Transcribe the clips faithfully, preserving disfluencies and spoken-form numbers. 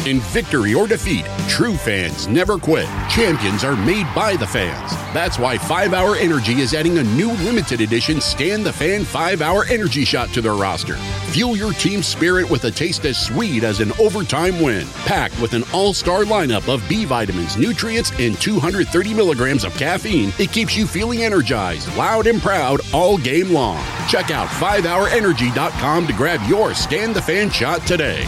In victory or defeat, true fans never quit. Champions are made by the fans. That's why five hour Energy is adding a new limited edition Scan the Fan five hour Energy shot to their roster. Fuel your team's spirit with a taste as sweet as an overtime win. Packed with an all-star lineup of B vitamins, nutrients, and two hundred thirty milligrams of caffeine, it keeps you feeling energized, loud, and proud all game long. Check out five hour energy dot com to grab your Scan the Fan shot today.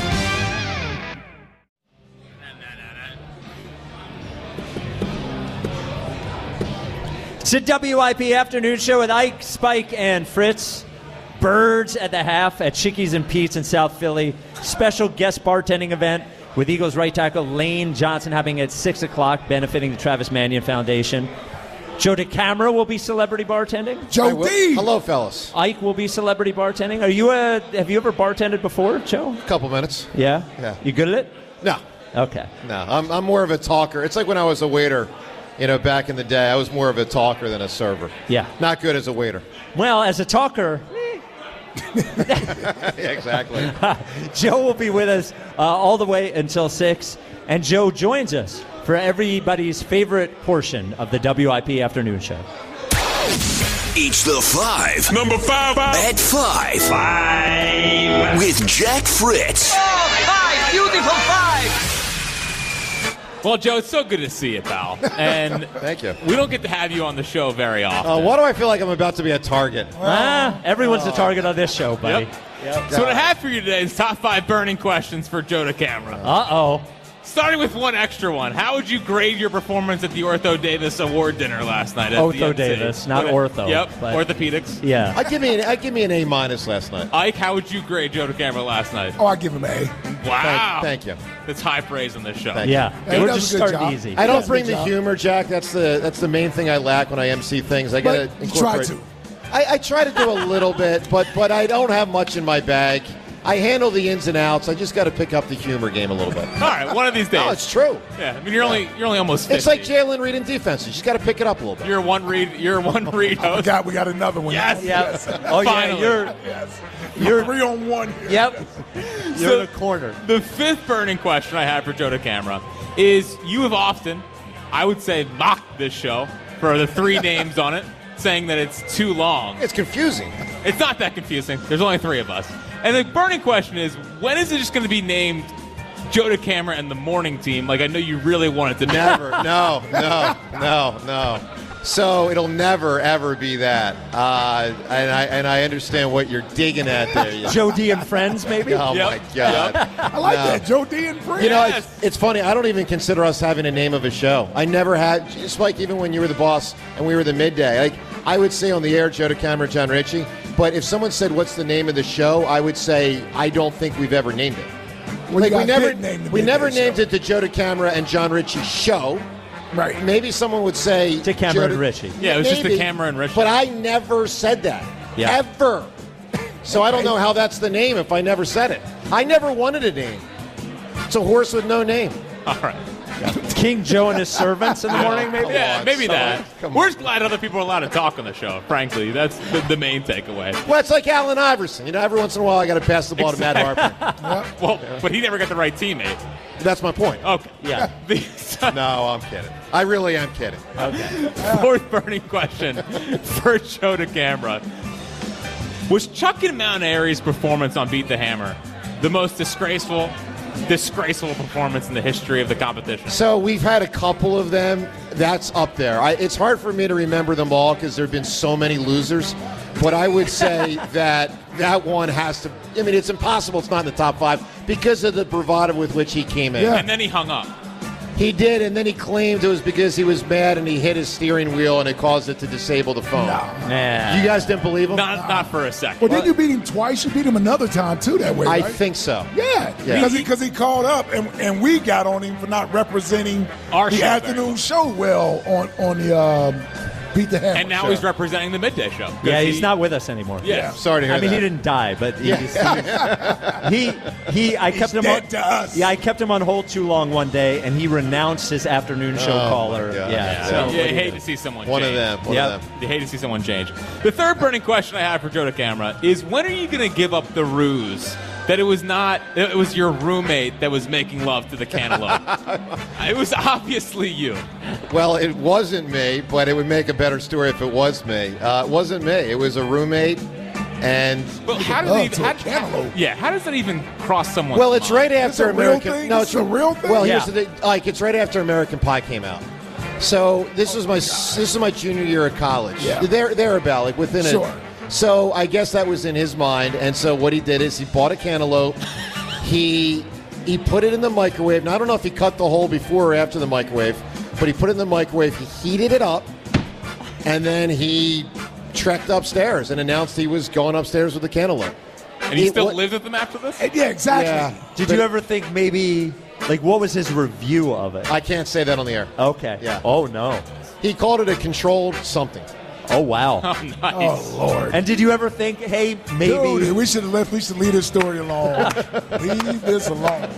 It's a W I P afternoon show with Ike, Spike, and Fritz. Birds at the half at Chickies and Pete's in South Philly. Special guest bartending event with Eagles right tackle Lane Johnson happening at six o'clock, benefiting the Travis Manion Foundation. Joe DeCamara will be celebrity bartending. Joe D. Hello, fellas. Ike will be celebrity bartending. Are you a? Have you ever bartended before, Joe? A couple minutes. Yeah. Yeah. You good at it? No. Okay. No. I'm I'm more of a talker. It's like when I was a waiter. You know, back in the day, I was more of a talker than a server. Yeah. Not good as a waiter. Well, as a talker. Yeah, exactly. Joe will be with us uh, all the way until six, and Joe joins us for everybody's favorite portion of the W I P afternoon show. It's the five. Number five. At five. Five. With Jack Fritz. Oh, five. Beautiful five. Well, Joe, it's so good to see you, pal. And thank you. We don't get to have you on the show very often. Uh, why do I feel like I'm about to be a target? Ah, everyone's a target on this show, buddy. Yep. Yep. So what I have for you today is top five burning questions for Joe DeCamara. Uh-oh. Starting with one extra one. How would you grade your performance at the Ortho Davis Award dinner last night at Ortho the M C? Davis, not Okay. ortho. Yep, but- orthopedics. Yeah. I give me an I give me an A minus last night. Ike, how would you grade Joe DeCamara last night? Oh, I give him an A. Wow. Thank, thank you. That's high praise on this show. Thank Yeah. Hey, We're that just was a good starting job. easy. I don't That's a bring good the job. humor, Jack. That's the that's the main thing I lack when I M C things. I gotta But you try incorporate. to. I, I try to do a little bit, but but I don't have much in my bag. I handle the ins and outs. I just got to pick up the humor game a little bit. All right, one of these days. No, it's true. Yeah, I mean you're only you're only almost fifty. It's like Jalen Reed in defense. You just got to pick it up a little bit. You're one read. You're one read Oh, host. God, we got another one. Yes. Yep. Oh, yeah, Finally. you're, Yes. You're- three on one here. yep. You're So- in a corner. The fifth burning question I have for Joe DeCamara is you have often, I would say, mocked this show for the three names on it, saying that it's too long. It's confusing. It's not that confusing. There's only three of us. And the burning question is, when is it just going to be named Joe DeCamara and the morning team? Like, I know you really wanted to be. Never. No, no, no, no. So it'll never, ever be that. Uh, and I and I understand what you're digging at there. You- Joe D and Friends, maybe? Oh, Yep. my God. I like No. that. Joe D and Friends. You know, Yes. it's, it's funny. I don't even consider us having a name of a show. I never had, just like even when you were the boss and we were the midday. Like I would say on the air, Joe DeCamara, John Ritchie. But if someone said, "What's the name of the show?" I would say, "I don't think we've ever named it." Well, like you we guys never, did name the we midday never show. named it the Joe DeCamara and John Ritchie show. Right. Maybe someone would say DeCamara Joe and De- Ritchie. Yeah, it was just Maybe, DeCamara and Ritchie. But I never said that. Yeah. Ever. So I don't know how that's the name if I never said it. I never wanted a name. It's a horse with no name. All right. King Joe and his servants in the morning, maybe? Yeah, on, maybe son. that. Come We're on. just glad other people are allowed to talk on the show, frankly. That's the, the main takeaway. Well, it's like Allen Iverson. You know, every once in a while I got to pass the ball to Matt Harper. Well, but he never got the right teammate. That's my point. Okay. Yeah. The No, I'm kidding. I really am kidding. fourth burning question for Joe DeCamara. Was Chuck and Mount Airy's performance on Beat the Hammer the most disgraceful, disgraceful performance in the history of the competition? So we've had a couple of them. That's up there. I, it's hard for me to remember them all because there have been so many losers. But I would say that that one has to. I mean, it's impossible. It's not in the top five because of the bravado with which he came in. Yeah. And then he hung up. He did, and then he claimed it was because he was mad and he hit his steering wheel and it caused it to disable the phone. Nah. You guys didn't believe him? Not, not for a second. Well, didn't you beat him twice? You beat him another time, too, that way, I right? think so. Yeah, Yeah. because he, 'cause he called up, and, and we got on him for not representing Our the show afternoon show well on, on the um, Beat the Hammer And now show. he's representing the midday show. 'Cause Yeah, he's he- not with us anymore. Yeah. Sorry to hear I mean, that. he didn't die, but he, he, he, I kept him dead on. to us. Yeah, I kept him on hold too long one day, and he renounced his afternoon show Oh, caller. my God. Yeah, Yeah, so you what do you hate do? to see someone One change. of them. One Yep. of them. You hate to see someone change. The third burning question I have for Joe DeCamara is when are you going to give up the ruse that it was not, it was your roommate that was making love to the cantaloupe. It was obviously you. Well, it wasn't me, but it would make a better story if it was me. Uh, it wasn't me. It was a roommate, and Well, how does love it even, to a how, cantaloupe. yeah, how does that even cross someone's well, it's mind? right after a real American. thing? No, It's a real thing? Well, Yeah. here's the thing. Like, it's right after American Pie came out. So this was my this is my junior year of college. Yeah. There, thereabout, like within Sure. it. So I guess that was in his mind, and so what he did is he bought a cantaloupe. he he put it in the microwave. Now I don't know if he cut the hole before or after the microwave, but he put it in the microwave. He heated it up, and then he trekked upstairs and announced he was going upstairs with the cantaloupe. And he He- still what- lives with them after this? Yeah, exactly. Yeah. Did But you ever think maybe, like, what was his review of it? I can't say that on the air. Okay. Yeah. Oh, no. He called it a controlled something. Oh, wow. Oh, nice. Oh, Lord. And did you ever think, hey, maybe. Dude, we should have left. We should leave this story alone. Leave this alone.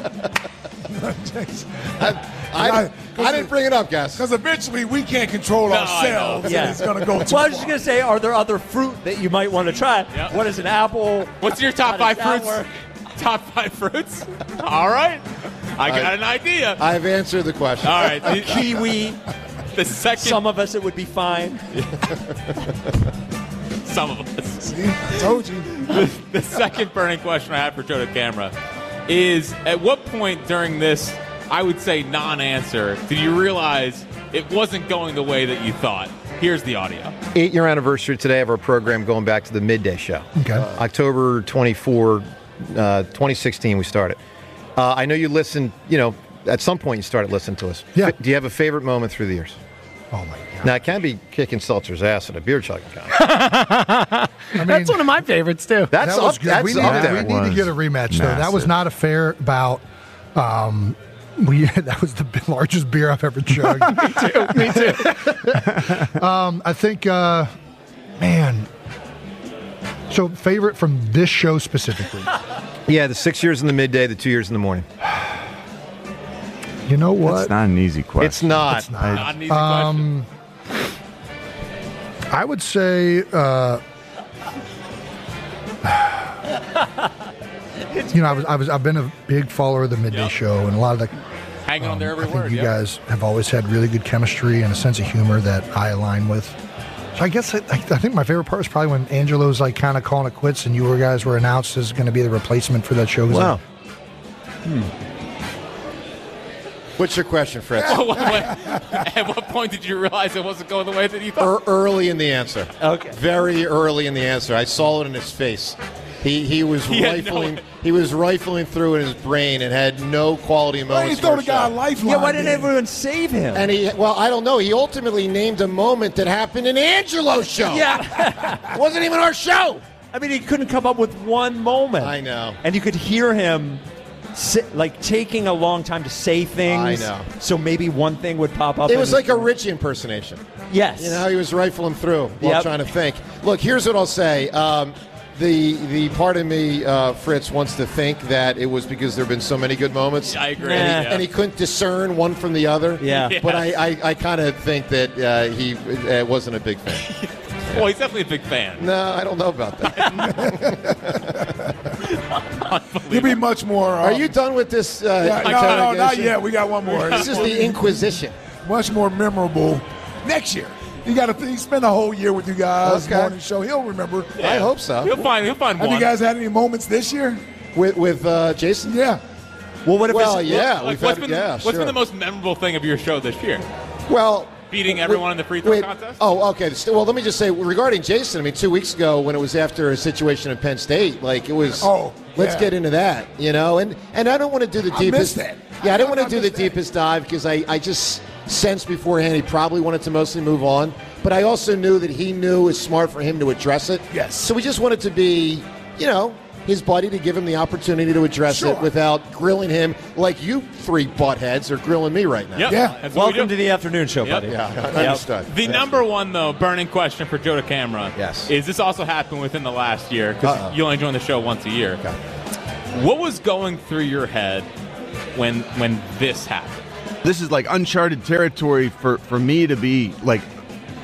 I, I, Yeah, I didn't bring it up, guys. Because eventually we can't control No, I ourselves. know. And Yeah. it's going to go too Well, I was just far. going to say, are there other fruit that you might want to try? Yep. What is an apple? What's your top How five does that fruits? work? Top five fruits? All right. I got I- an idea. I've answered the question. All right. The, Kiwi. the second. Some of us, it would be fine. some of us. See? I told you. The, the second burning question I have for Joe to Camera is: at what point during this, I would say non-answer, did you realize it wasn't going the way that you thought? Here's the audio. Eight-year anniversary today of our program going back to the midday show. Okay. Uh, October twenty-fourth, uh, twenty sixteen, we started. Uh, I know you listened, you know, at some point you started listening to us. Yeah. F- Do you have a favorite moment through the years? Oh, my God. Now, it can be kicking Seltzer's ass at a beer chugging contest. I mean, That's one of my favorites too. That's that was up, good. that's we need, up to, there. we need to get a rematch, though. That was not a fair bout. Um, we that was the b- largest beer I've ever chugged. Me too. Me too. um, I think, uh, man. So, favorite from this show specifically? Yeah, the six years in the midday, the two years in the morning. You know what? It's not an easy question. It's not. It's not. Not an easy Um, I would say, uh, you know, I was, I was, I've been a big follower of the midday Yep. show, and a lot of the. question. Hanging on there Um, every I think word. you yeah. guys have always had really good chemistry and a sense of humor that I align with. So I guess I, I think my favorite part was probably when Angelo's like kind of calling it quits, and you were guys were announced as going to be the replacement for that show. Wow. What's your question, Fritz? Oh, what- what- at what point did you realize it wasn't going the way that you thought? Er- early in the answer. Okay. Very early in the answer. I saw it in his face. He he was He had no- rifling. he was rifling through in his brain and had no quality Why moments. didn't throw for the guy a show. lifeline? Yeah, why didn't then? everyone save him? And he well, I don't know. He ultimately named a moment that happened in Angelo's show. yeah. It wasn't even our show. I mean, he couldn't come up with one moment. I know. And you could hear him, si- like, taking a long time to say things. I know. So maybe one thing would pop up. It in was his- like a Richie impersonation. Yes. You know how he was rifling through while Yep. trying to think. Look, here's what I'll say. Um, the the part of me, uh, Fritz, wants to think that it was because there have been so many good moments. I agree. Nah. yeah. And he couldn't discern one from the other. Yeah. But I, I, I kind of think that uh, he uh, wasn't a big fan. Well, he's definitely a big fan. No, I don't know about that. You'd be much more. Um, Are you done with this? Uh, Yeah, no, no, not interrogation? yet. We got one more. This is the Inquisition. Much more memorable next year. You got to spend a whole year with you guys. Okay. Morning show. He'll remember. I hope so. He'll find. He'll find Have one. you guys had any moments this year? With with uh, Jason? Yeah. Well, what if Well, it's, yeah. Like, we've what's had, been, yeah, what's sure. been the most memorable thing of your show this year? Well, Beating everyone in the free throw wait, contest? Oh, okay. So, well, let me just say regarding Jason. I mean, two weeks ago when it was after a situation in Penn State, like it was. Oh, let's yeah. get into that, you know. And and I don't want to do the I deepest. missed that. Yeah, I don't I want to do the missed that. deepest dive because I I just sensed beforehand he probably wanted to mostly move on, but I also knew that he knew it's smart for him to address it. Yes. So we just wanted to be, you know, his buddy to give him the opportunity to address Sure. it without grilling him like you three buttheads are grilling me right now. Yep. Yeah. That's what we welcome do. to the afternoon show, Yep. buddy. Yeah, understood. The number one, though, burning question for Joe DeCamera Yes. is this also happened within the last year because Uh-oh. you only join the show once a year. Okay. What was going through your head when when this happened? This is like uncharted territory for, for me to be like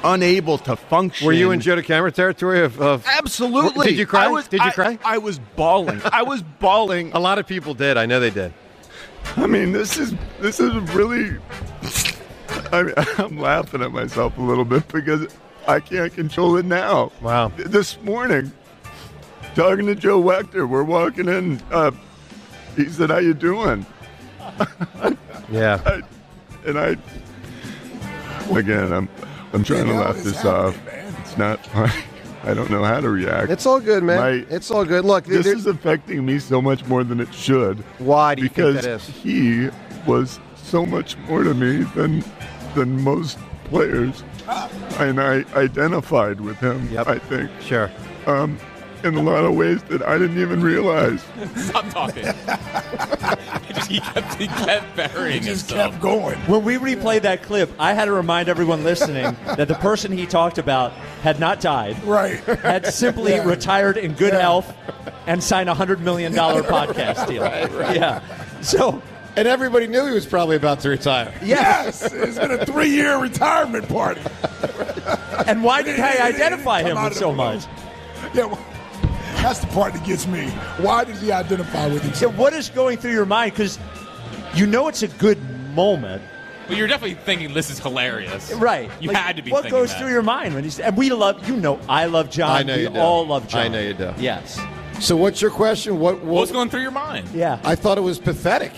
unable to function. Were you in Joe DeCamera territory of, of Absolutely. Did you cry? I was, did you I, cry? I was bawling. I was bawling. A lot of people did. I know they did. I mean, this is this is really. I mean, I'm laughing at myself a little bit because I can't control it now. Wow. This morning, talking to Joe Wechter, we're walking in. Uh, he said, "How you doing?" Yeah. I, and I, again, I'm I'm trying to laugh this off. It's not. I don't know how to react. It's all good, man. My- it's all good. Look, This there- is affecting me so much more than it should. Why do you because think that is? he was so much more to me than than most players, and I identified with him. Yep. I think Sure. um, in a lot of ways that I didn't even realize. Stop talking. he, just, he, kept, he kept burying He just himself. kept going. When we replayed that clip, I had to remind everyone listening that the person he talked about had not died, Right. had simply Yeah. retired in good Yeah. health and signed a one hundred million dollars podcast deal. Right, right. Yeah. So, And everybody knew he was probably about to retire. Yes, it's been a three-year retirement party. and why did I It- it- it identify come him out with of so the blue. much? Yeah, well, that's the part that gets me. Why did he identify with him? So what is going through your mind? Because you know it's a good moment. But you're definitely thinking this is hilarious. Right. You Like, had to be What thinking goes that. through your mind when he's and we love you know I love John. I know we you do. all love John. I know you do. Yes. So what's your question? What, what What's going through your mind? Yeah. I thought it was pathetic.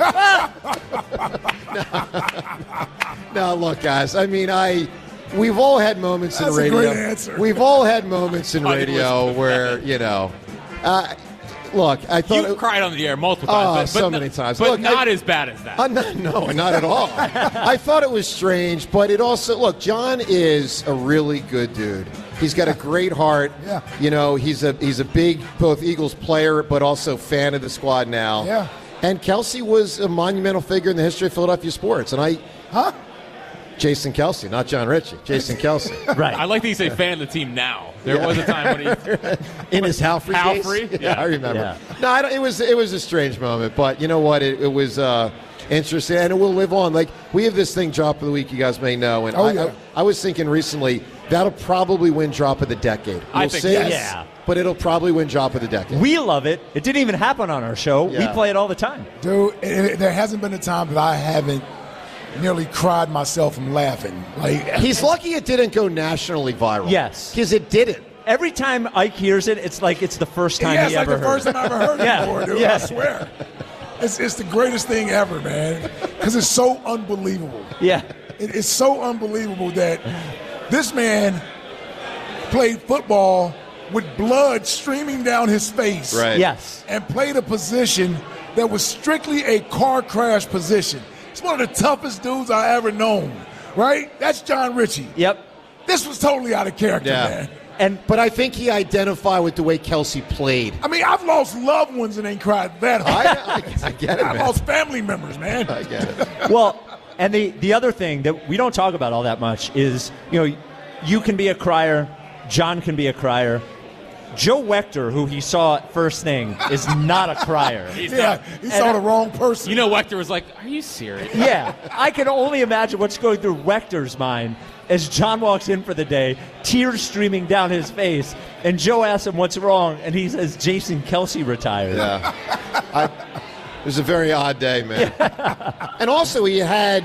Now, look, guys. I mean, I we've all had moments That's in a radio. great answer. We've all had moments in I think it was radio pathetic. where you know. Uh, look, I thought You it, cried on the air multiple times. Oh, but, but so no- many times. But Look, not I- as bad as that. Uh, no, no, not at all. I thought it was strange, but it also look. John is a really good dude. He's got a great heart. Yeah. You know, he's a he's a big both Eagles player, but also fan of the squad now. Yeah. And Kelsey was a monumental figure in the history of Philadelphia sports. And I, Huh? Jason Kelsey, not John Ritchie. Jason Kelsey. Right. I like that he's a fan of the team now. There Yeah. was a time when he In his Halfrey Halfrey? case? Yeah. I remember. Yeah. No, I don't, it was it was a strange moment, but you know what? It, it was uh, interesting, and it will live on. Like we have this thing, drop of the week. You guys may know, and Oh, I, yeah. I, I was thinking recently that'll probably win drop of the decade. I We'll think see, yes. Yeah. but it'll probably win drop of the decade. We love it. It didn't even happen on our show. We Yeah. play it all the time. Dude, it, it- there hasn't been a time that I haven't nearly cried myself from laughing. Like He's lucky it didn't go nationally viral. Yes. because it didn't. Every time Ike hears it, it's like it's the first time yeah, he it's like ever the heard first it. time I ever heard it Yeah, before, dude. yeah. I swear. It's, it's the greatest thing ever, man. Because it's so unbelievable. Yeah. It, it's so unbelievable that this man played football with blood streaming down his face. Right. Yes. And played a position that was strictly a car crash position. He's one of the toughest dudes I ever known. Right? That's John Ritchie. Yep. This was totally out of character, Yeah. man. And But I think he identified with the way Kelsey played. I mean, I've lost loved ones and ain't cried that hard. I, I, I get it, I've man. lost family members, man. I get it. well, and the the other thing that we don't talk about all that much is, you know, you can be a crier, John can be a crier. Joe Wechter, who he saw first thing, is not a crier. He's Yeah, not. he saw the wrong person. You know, Wechter was like, "Are you serious?" Yeah, I can only imagine what's going through Wechter's mind as John walks in for the day, tears streaming down his face, and Joe asks him what's wrong, and he says Jason Kelsey retired. Yeah. I, it was a very odd day, man. And also, he had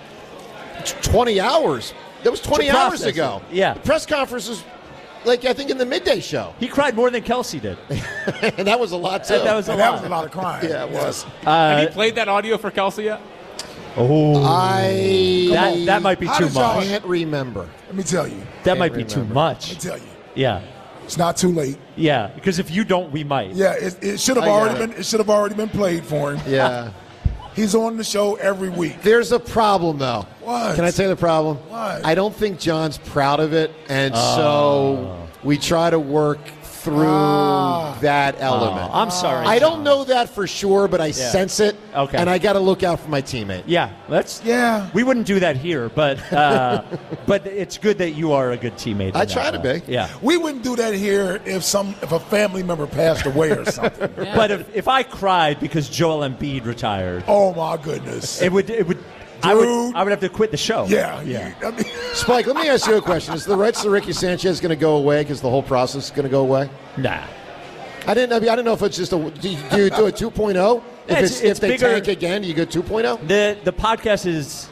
t- twenty hours. That was twenty To hours process ago. it. Yeah. The press conference was, like, I think, in the midday show. He cried more than Kelsey did. And that was a lot, too. That, that was a And that lot. was a lot of crying. Yeah, it was. Have you played that audio for Kelsey yet? Oh, I that, that might be How too did y'all- much. can't remember. Let me tell you. That might be remember. too Let me much. tell you. Yeah, It's not too late. yeah. Because if you don't, we might. Yeah, it, it should have I got already it. been. It should have already been played for him. Yeah. He's on the show every week. There's a problem, though. What? Can I tell you the problem? What? I don't think John's proud of it, and so we try to work through Ah. that element. I'm sorry. I don't John. know that for sure, but I sense it. Okay. And I got to look out for my teammate. Yeah, that's. Yeah. We wouldn't do that here, but uh, but it's good that you are a good teammate. in I that try to way. be. Yeah. We wouldn't do that here if some if a family member passed away or something. But if, if I cried because Joel Embiid retired, Oh my goodness. it would it would I would, I would have to quit the show. Yeah, yeah. I mean, Spike, let me ask you a question. Is the rights to Ricky Sanchez going to go away because the whole process is going to go away? Nah. I didn't. I mean, I don't know if it's just a. Do you do, you do a two point oh? If Yeah, it's, it's- it's if they bigger- tank again, you go two point oh. The the podcast is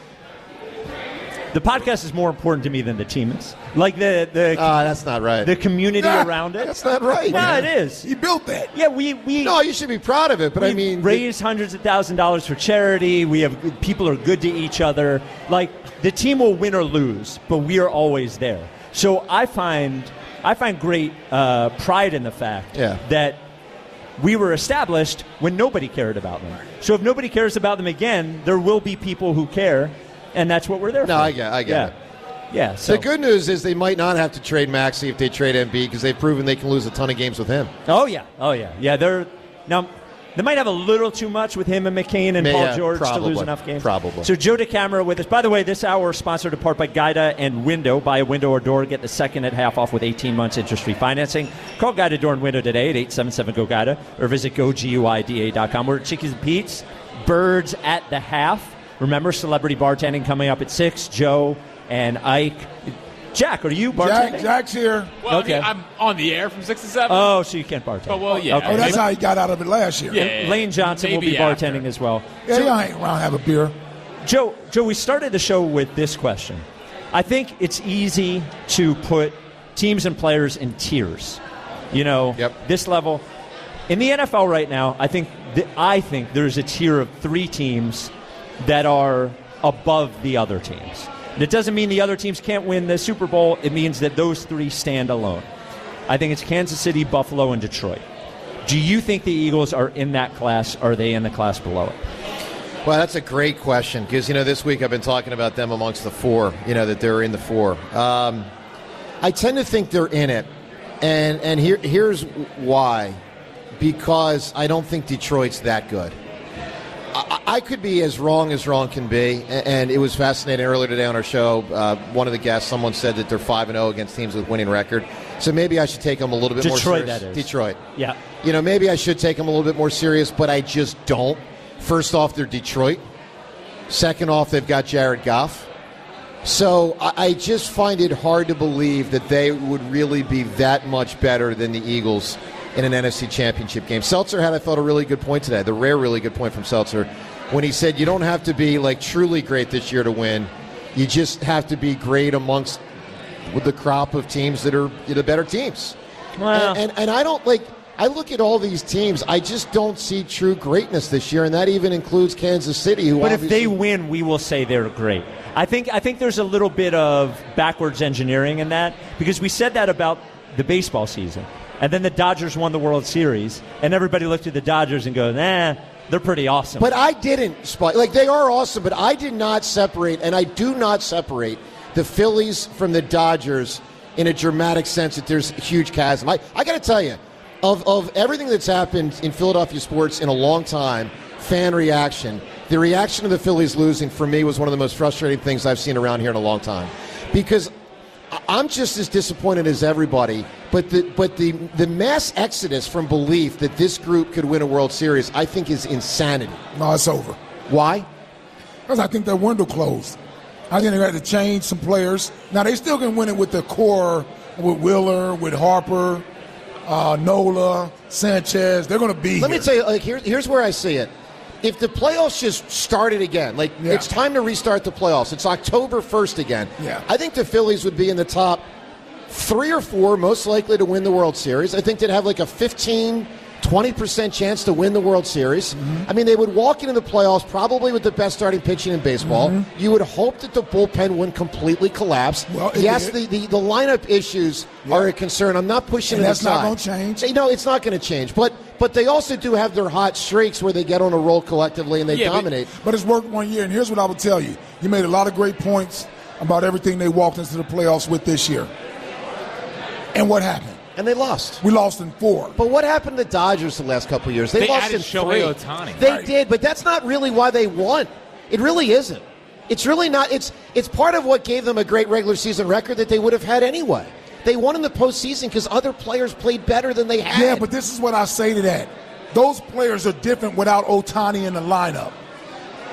the podcast is more important to me than the team is. Like the the uh, that's not right. The community Nah, around it. that's not right, No, man. it is. he built that. Yeah, we we No, you should be proud of it. But I we mean, raised hundreds of thousand dollars for charity. We have people are good to each other. Like the team will win or lose, but we are always there. So I find I find great uh, pride in the fact Yeah. that we were established when nobody cared about them. So if nobody cares about them again, there will be people who care, and that's what we're there No, for. I get- I get yeah. it. Yeah. So the good news is they might not have to trade Maxey if they trade M B because they've proven they can lose a ton of games with him. Oh yeah. Oh yeah. Yeah. They're now. They might have a little too much with him and McCain and May- Paul yeah, George to probably. lose enough games. Probably. So Joe DeCamera with us. By the way, this hour is sponsored in part by Guida and Window. Buy a window or door, get the second at half off with eighteen months interest-free financing. Call Guida Door and Window today at eight seven seven, G O, Guida or visit go guida dot com. We're at Chickies and Pete's. Birds at the half. Remember, celebrity bartending coming up at six. Joe and Ike. Jack, are you bartending? Jack, Jack's here. Well, Okay. I mean, I'm on the air from six to seven. Oh, so you can't bartend. Oh, well, yeah. Okay. Oh, that's how he got out of it last year. Yeah. Lane Johnson will Maybe be after. bartending as well. Yeah, y'all hang around, have a beer. Joe, Joe, we started the show with this question. I think it's easy to put teams and players in tiers. You know, Yep. this level. In the N F L right now, I think th- I think there's a tier of three teams that are above the other teams. And it doesn't mean the other teams can't win the Super Bowl. It means that those three stand alone. I think it's Kansas City, Buffalo, and Detroit. Do you think the Eagles are in that class? Or are they in the class below it? Well, that's a great question because, you know, this week I've been talking about them amongst the four, you know, that they're in the four. Um, I tend to think they're in it, and, and here, here's why. Because I don't think Detroit's that good. I, I could be as wrong as wrong can be, and, and it was fascinating earlier today on our show. Uh, one of the guests, someone said that they're five and oh against teams with winning record. So maybe I should take them a little bit more Detroit, serious. that is. Detroit. Yeah. You know, maybe I should take them a little bit more serious, but I just don't. First off, they're Detroit. Second off, they've got Jared Goff. So I, I just find it hard to believe that they would really be that much better than the Eagles in an N F C Championship game. Seltzer had, I thought, a really good point today, the rare really good point from Seltzer, when he said you don't have to be like truly great this year to win. You just have to be great amongst with the crop of teams that are the better teams. Well. And, and, and I don't like, I look at all these teams, I just don't see true greatness this year, and that even includes Kansas City, who But if obviously- they win, we will say they're great. I think I think there's a little bit of backwards engineering in that because we said that about the baseball season. And then the Dodgers won the World Series, and everybody looked at the Dodgers and goes, nah, they're pretty awesome. But I didn't, Spike. Like, they are awesome, but I did not separate, and I do not separate the Phillies from the Dodgers in a dramatic sense that there's a huge chasm. I, I got to tell you, of, of everything that's happened in Philadelphia sports in a long time, fan reaction, the reaction to the Phillies losing, for me, was one of the most frustrating things I've seen around here in a long time. Because I'm just as disappointed as everybody, but the but the the mass exodus from belief that this group could win a World Series, I think, is insanity. No, it's over. Why? Because I think their window closed. I think they had to change some players. Now, they still can win it with the core, with Wheeler, with Harper, uh, Nola, Sanchez. They're going to be Let here. me tell you, like, here, here's where I see it. If the playoffs just started again, like Yeah. it's time to restart the playoffs. It's October first again. Yeah. I think the Phillies would be in the top three or four most likely to win the World Series. I think they'd have like a fifteen, twenty percent chance to win the World Series. Mm-hmm. I mean, they would walk into the playoffs probably with the best starting pitching in baseball. Mm-hmm. You would hope that the bullpen wouldn't completely collapse. Well, it yes, did. the, the, the lineup issues Yeah. are a concern. I'm not pushing And it that's aside. not gonna change. You know, it's not going to change. But but they also do have their hot streaks where they get on a roll collectively and they Yeah, but- dominate. But it's worked one year, and here's what I would tell you. You made a lot of great points about everything they walked into the playoffs with this year. And what happened? And they lost. We lost in four. But what happened to the Dodgers the last couple of years? They, They lost added in Shohei three. Ohtani. They Right. did, but that's not really why they won. It really isn't. It's really not. It's it's part of what gave them a great regular season record that they would have had anyway. They won in the postseason because other players played better than they had. Yeah, but this is what I say to that. Those players are different without Ohtani in the lineup.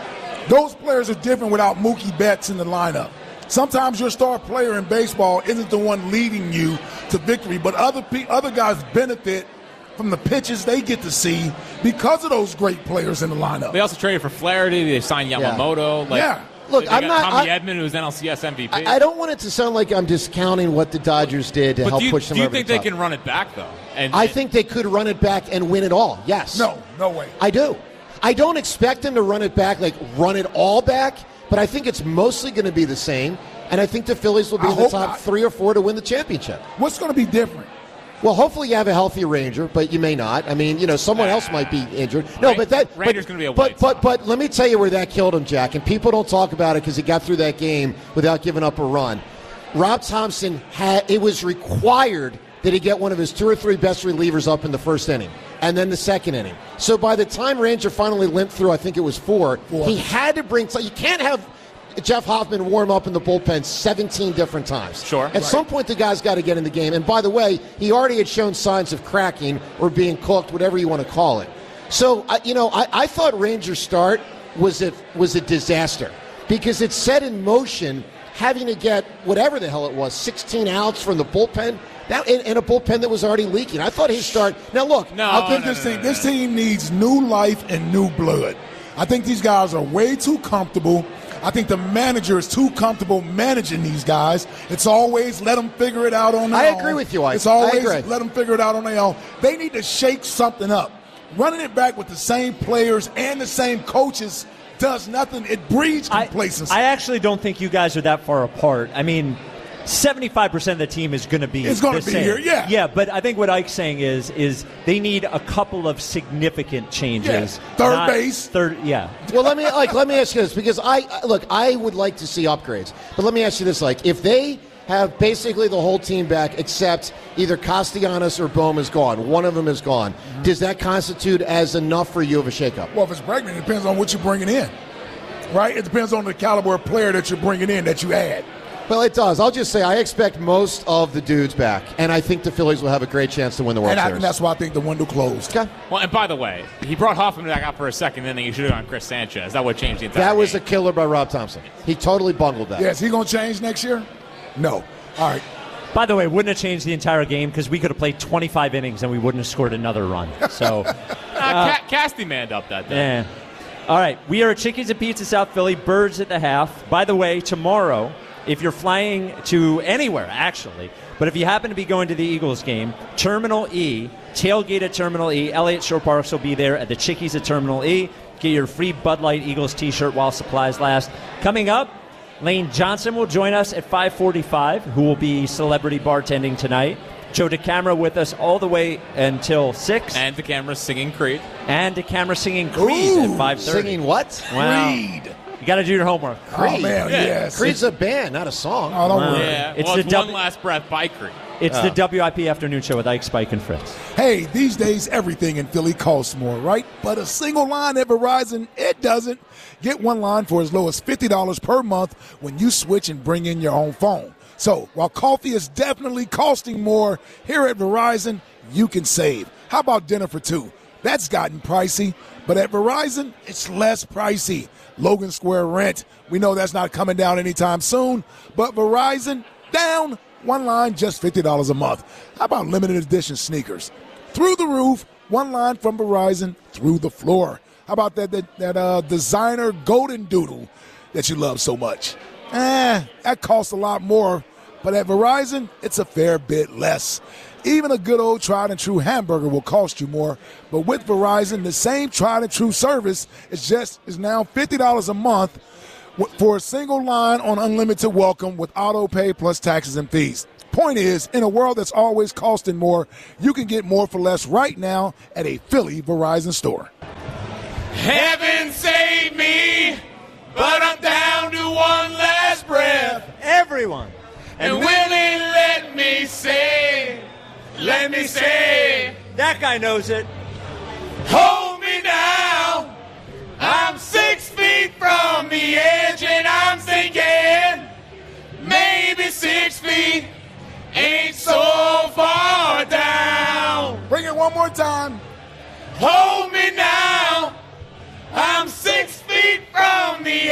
Those players are different without Mookie Betts in the lineup. Sometimes your star player in baseball isn't the one leading you to victory, but other pe- other guys benefit from the pitches they get to see because of those great players in the lineup. They also traded for Flaherty. They signed Yamamoto. Yeah. Like, yeah. Look, they I'm got not. Tommy I, Edman, who's N L C S M V P. I, I don't want it to sound like I'm discounting what the Dodgers did to but help do you, push them do you over think the they top. can run it back, though? And, I think they could run it back and win it all. Yes. No, no way. I do. I don't expect them to run it back, like run it all back, but I think it's mostly going to be the same. And I think the Phillies will be I in the hope top not. three or four to win the championship. What's going to be different? Well, hopefully you have a healthy Ranger, but you may not. I mean, you know, someone else might be injured. No, but that Ranger's but, gonna be a but, White but but let me tell you where that killed him, Jack. And people don't talk about it because he got through that game without giving up a run. Rob Thompson had it was required that he get one of his two or three best relievers up in the first inning, and then the second inning. So by the time Ranger finally limped through, I think it was four. Four. He had to bring. So you can't have Jeff Hoffman warm up in the bullpen seventeen different times. Sure. At Right. some point, the guy's got to get in the game. And by the way, he already had shown signs of cracking or being cooked, whatever you want to call it. So, I, you know, I, I thought Rangers' start was a, was a disaster because it set in motion having to get whatever the hell it was, sixteen outs from the bullpen. That in, in a bullpen that was already leaking. I thought his start. Now look, No, I think no, this no, team no, this no. team needs new life and new blood. I think these guys are way too comfortable. I think the manager is too comfortable managing these guys. It's always let them figure it out on their I own. agree with you, Ike. It's always I agree. let them figure it out on their own. They need to shake something up. Running it back with the same players and the same coaches does nothing. It breeds complacency. I actually don't think you guys are that far apart. I mean, seventy-five percent of the team is going to be It's gonna the be same. here, yeah. Yeah, but I think what Ike's saying is is they need a couple of significant changes. Yeah. Third Not base. Third, yeah. Well, let me like let me ask you this because I I- look. I would like to see upgrades, but let me ask you this: like, if they have basically the whole team back except either Castellanos or Bohm is gone, one of them is gone, Mm-hmm. does that constitute as enough for you of a shakeup? Well, if it's Bregman, it depends on what you're bringing in, right? It depends on the caliber of player that you're bringing in that you add. Well, it does. I'll just say I expect most of the dudes back, and I think the Phillies will have a great chance to win the World And, I, Series. and that's why I think the window closed. Okay. Well, and by the way, he brought Hoffman back out for a second inning. He should have gone Chris Sanchez. That would change the entire That was a game. killer by Rob Thompson. He totally bungled that. Yeah, is he going to change next year? No. All right. By the way, wouldn't have changed the entire game because we could have played twenty-five innings and we wouldn't have scored another run. So, Uh, Ca- Casty manned up that day. yeah. All right, we are at Chickies and Pizza, South Philly. Birds at the half. By the way, tomorrow, if you're flying to anywhere, actually, but if you happen to be going to the Eagles game, Terminal E, tailgate at Terminal E, Elliott Shore Parks will be there at the Chickies at Terminal E. Get your free Bud Light Eagles t-shirt while supplies last. Coming up, Lane Johnson will join us at five forty-five, who will be celebrity bartending tonight. Joe DeCamera with us all the way until six. And the camera's singing Creed. And DeCamera singing Creed Ooh, at five thirty. Singing what? Wow. Creed. You got to do your homework. Oh, man, Yeah. yes. Creed's a band, not a song. Oh, don't Wow. worry. Yeah, It's well, the it's One W- Last Breath by Creed. It's Oh. the W I P Afternoon Show with Ike, Spike, and Fritz. Hey, these days everything in Philly costs more, right? But a single line at Verizon, it doesn't. Get one line for as low as fifty dollars per month when you switch and bring in your own phone. So while coffee is definitely costing more, here at Verizon, you can save. How about dinner for two? That's gotten pricey, but at Verizon, it's less pricey. Logan Square rent, we know that's not coming down anytime soon, but Verizon, down one line, just fifty dollars a month. How about limited edition sneakers? Through the roof, one line from Verizon, through the floor. How about that that, that uh, designer golden doodle that you love so much? Eh, that costs a lot more, but at Verizon, it's a fair bit less. Even a good old tried and true hamburger will cost you more, but with Verizon, the same tried and true service is just is now fifty dollars a month for a single line on unlimited welcome with auto pay plus taxes and fees. Point is, in a world that's always costing more, you can get more for less right now at a Philly Verizon store. Heaven save me, but I'm down to one last breath. Everyone. And will it let me say, let me say, That guy knows it. hold me now. I'm six feet from the edge and I'm thinking maybe six feet ain't so far down. Bring it one more time. Hold me now. I'm six feet from the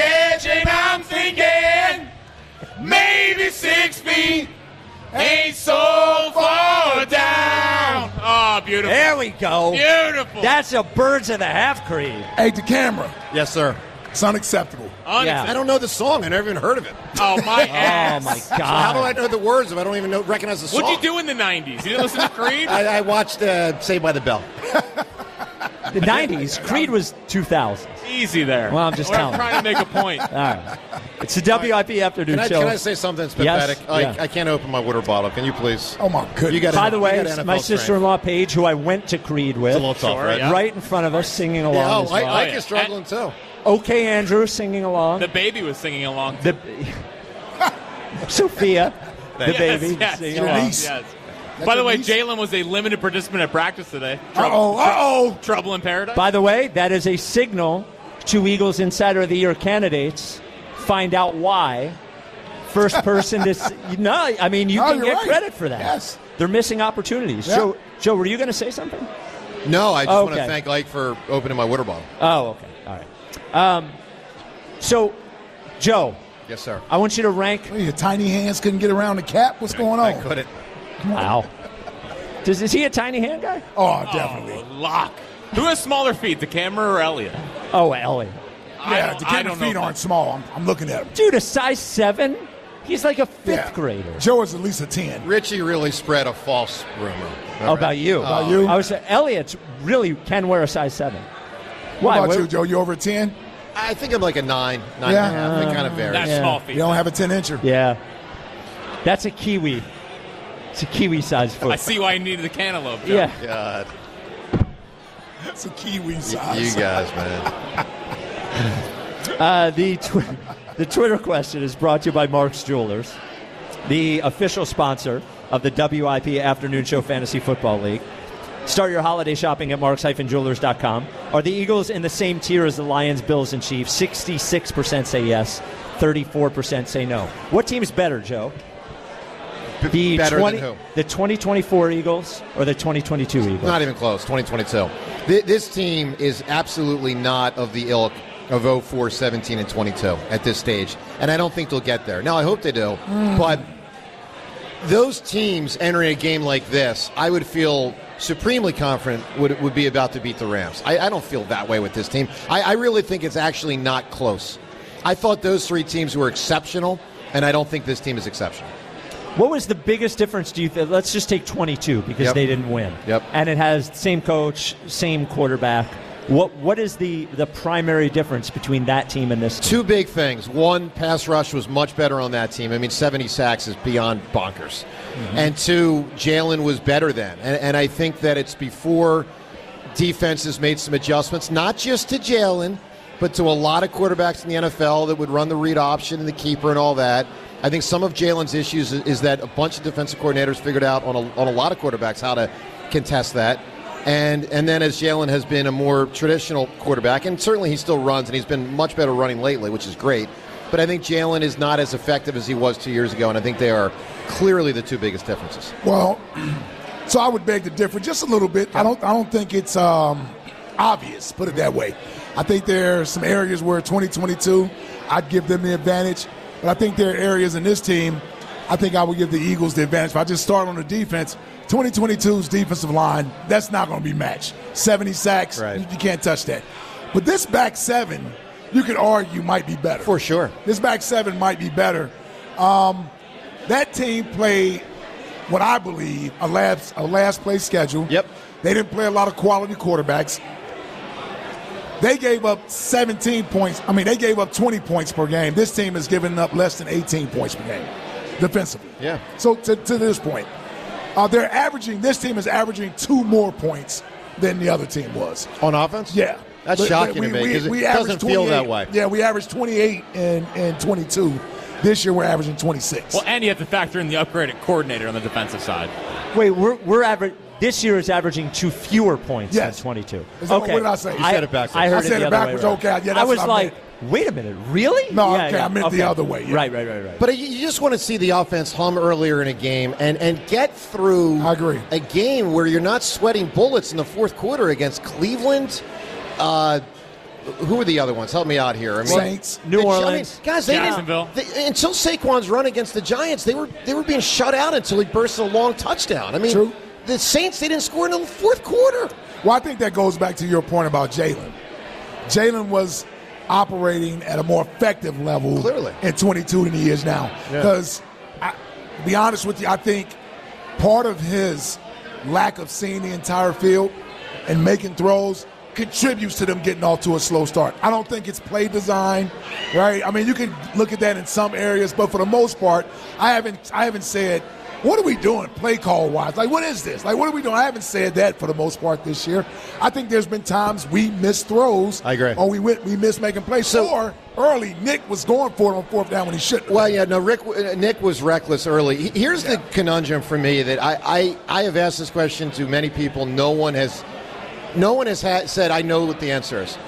six feet ain't so far down. Oh, beautiful. There we go. Beautiful. That's a Birds of the Half Creed. Hey, the camera. Yes, sir. It's unacceptable. Yeah. I don't know the song. I never even heard of it. Oh, my ass. Oh, my So how do I God. know the words if I don't even know, recognize the song? What'd you do in the nineties? You didn't listen to Creed? I, I watched uh, Saved by the Bell. The nineties, Creed was two thousand. Easy there. Well, I'm just We're telling you. trying to make a point. All right. It's the W I P Afternoon Can I, Show. can I say something that's Yes, pathetic? I, yeah. I can't open my water bottle. Can you please? Oh, my goodness. You got By the you way, got N F L my strength. sister-in-law, Paige, who I went to Creed with, It's a little tough, Sure, right? yeah. right in front of us, singing along Yeah, oh, as I, well. Ike yeah. is struggling too. Okay, Andrew, singing along. The baby was singing along. The, Sophia, the Yes, baby, yes, singing your along. niece. Yes. That's By the your way, niece? Jalen was a limited participant at practice today. Uh-oh, uh-oh. Trouble in paradise? By the way, that is a signal to Eagles Insider of the Year candidates. Find out why. First person to s- no, I mean you No, can you're get right. credit for that. Yes. They're missing opportunities. Yeah. Joe, Joe, were you going to say something? No, I just want to Okay. thank Ike for opening my water bottle. Oh, okay, all right. Um, so, Joe, Yes, sir. I want you to rank. What, your tiny hands couldn't get around the cap? What's going on? I couldn't. Wow. Does is he a tiny hand guy? Oh, definitely. Oh, lock. Who has smaller feet, the camera or Elliot? Oh, Elliot. I Yeah, don't- the I kid's don't know feet if aren't that- small. I'm, I'm looking at him. Dude, a size seven? He's like a fifth Yeah. grader. Joe is at least a ten. Richie really spread a false rumor. Oh, about you. About you? I was Elliot really can wear a size seven. What Why? about Where- you, Joe? You over a ten? I think I'm like a nine, nine Yeah. and a half. It kind of varies. That's Yeah. small You feet. don't have a ten incher. Yeah. That's a kiwi. It's a kiwi size foot. I see why you needed the cantaloupe. Joe. Yeah. God, It's a kiwi y- size. you guys, man. Uh, the tw- the Twitter question is brought to you by Mark's Jewelers, the official sponsor of the W I P Afternoon Show Fantasy Football League. Start your holiday shopping at marks dash jewelers dot com. Are the Eagles in the same tier as the Lions, Bills, and Chiefs? sixty-six percent say yes, thirty-four percent say no. What team's better, Joe? The better twenty, than who? The twenty twenty-four Eagles or the twenty twenty-two Eagles? Not even close. twenty twenty-two. Th- This team is absolutely not of the ilk of oh four, seventeen, and twenty-two at this stage, and I don't think they'll get there. Now, I hope they do, but those teams entering a game like this, I would feel supremely confident would would be about to beat the Rams. I, I don't feel that way with this team. I, I really think it's actually not close. I thought those three teams were exceptional, and I don't think this team is exceptional. What was the biggest difference, do you think? Let's just take twenty-two because Yep. they didn't win. Yep. And it has same coach, same quarterback. What What is the, the primary difference between that team and this team? Two big things. One, pass rush was much better on that team. I mean, seventy sacks is beyond bonkers. Mm-hmm. And two, Jalen was better then. And, and I think that it's before defenses made some adjustments, not just to Jalen, but to a lot of quarterbacks in the N F L that would run the read option and the keeper and all that. I think some of Jalen's issues is, is that a bunch of defensive coordinators figured out on a, on a lot of quarterbacks how to contest that. And and then as Jalen has been a more traditional quarterback, and certainly he still runs, and he's been much better running lately, which is great. But I think Jalen is not as effective as he was two years ago, and I think they are clearly the two biggest differences. Well, so I would beg to differ just a little bit. I don't. I don't think it's um, obvious. Put it that way. I think there are some areas where twenty twenty-two, I'd give them the advantage. But I think there are areas in this team, I think I would give the Eagles the advantage. If I just start on the defense, twenty twenty-two's defensive line, that's not going to be matched. seventy sacks, Right. you, you can't touch that. But this back seven, you could argue might be better. For sure. This back seven might be better. Um, that team played what I believe a last a last place schedule. Yep. They didn't play a lot of quality quarterbacks. They gave up seventeen points. I mean, they gave up twenty points per game. This team has given up less than eighteen points per game defensively. Yeah. So to, to this point, uh, they're averaging. This team is averaging two more points than the other team was. On offense? Yeah. That's But- shocking but to me, 'cause it averaged doesn't feel that twenty-eight way. Yeah, we averaged twenty-eight and, and twenty-two. This year we're averaging twenty-six. Well, and you have to factor in the upgraded coordinator on the defensive side. Wait, we're we're average. This year is averaging two fewer points Yes. than twenty-two. Is that- okay. what did I say? You said it backwards. I, heard I said the it other way backwards. around. Okay, yeah, that's I was what I like, wait a minute, really? No, Yeah, okay, yeah, I meant the other way, yeah. Right, right, right, right. But you- you just want to see the offense hum earlier in a game and, and get through I agree. a game where you're not sweating bullets in the fourth quarter against Cleveland. Uh, who are the other ones? Help me out here. I mean, Saints. New the- I mean, Orleans. guys, they Jacksonville. didn't, they, until Saquon's run against the Giants, they were they were being shut out until he burst a long touchdown. I mean, True. the Saints, they didn't score in the fourth quarter. Well, I think that goes back to your point about Jalen. Jalen was operating at a more effective level Clearly. in twenty-two than he is now. Because, to be honest with you, I think part of his lack of seeing the entire field and making throws contributes to them getting off to a slow start. I don't think it's play design, right? I mean, you can look at that in some areas, but for the most part, I haven't I haven't said, what are we doing play call wise? Like, what is this? Like, what are we doing? I haven't said that for the most part this year. I think there's been times we missed throws. I agree. Or we went, we missed making plays. So- or early, Nick was going for it on fourth down when he shouldn't. Well, yeah, no, Rick, uh, Nick was reckless early. He- Here's the conundrum for me that I, I, I have asked this question to many people. No one has, no one has ha- said, I know what the answer is.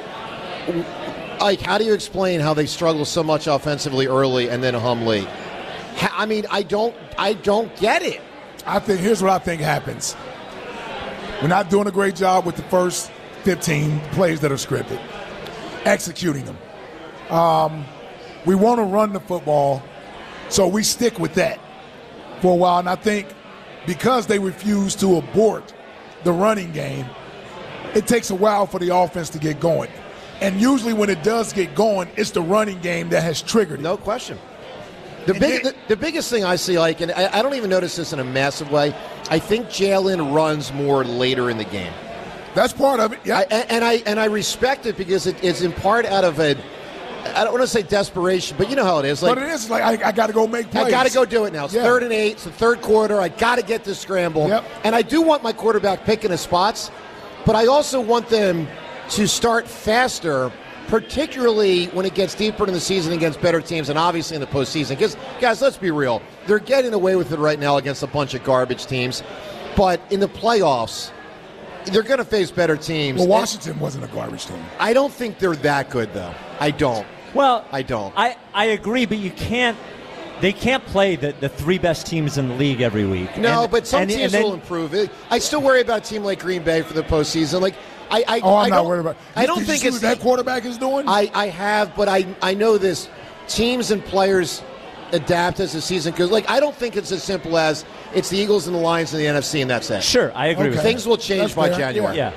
Like, how do you explain how they struggle so much offensively early and then hum late? Ha- I mean, I don't, I don't get it. I think here's what I think happens. We're not doing a great job with the first fifteen plays that are scripted, executing them. Um, we want to run the football, so we stick with that for a while. And I think because they refuse to abort the running game, it takes a while for the offense to get going. And usually when it does get going, it's the running game that has triggered it. No question. The, And big, then- the, the biggest thing I see, like, and I, I don't even notice this in a massive way, I think Jalen runs more later in the game. That's part of it, yeah. I, and, and I and I respect it because it, it's in part out of a, I don't want to say desperation, but you know how it is. Like, but it is like, I, I got to go make plays. I got to go do it now. It's Yeah. third and eight. It's the third quarter. I got to get this scramble. Yep. And I do want my quarterback picking his spots, but I also want them to start faster, particularly when it gets deeper in the season against better teams and obviously in the postseason. Because, guys, let's be real. They're getting away with it right now against a bunch of garbage teams. But in the playoffs, they're going to face better teams. Well, Washington wasn't a garbage team. I don't think they're that good, though. I don't. Well, I don't. I, I agree, but you can't. They can't play the, the three best teams in the league every week. No, And- but some and- teams and then- will improve. It- I still worry about a team like Green Bay for the postseason. Like, I, I, Oh, I'm I not don't, worried about. I don't Did think you see it's what that quarterback is doing. I, I have, but I, I know this. Teams and players adapt as the season goes. Like, I don't think it's as simple as it's the Eagles and the Lions in the N F C, and that's it. Sure, I agree with that. Things will change That's by fair, January. Yeah.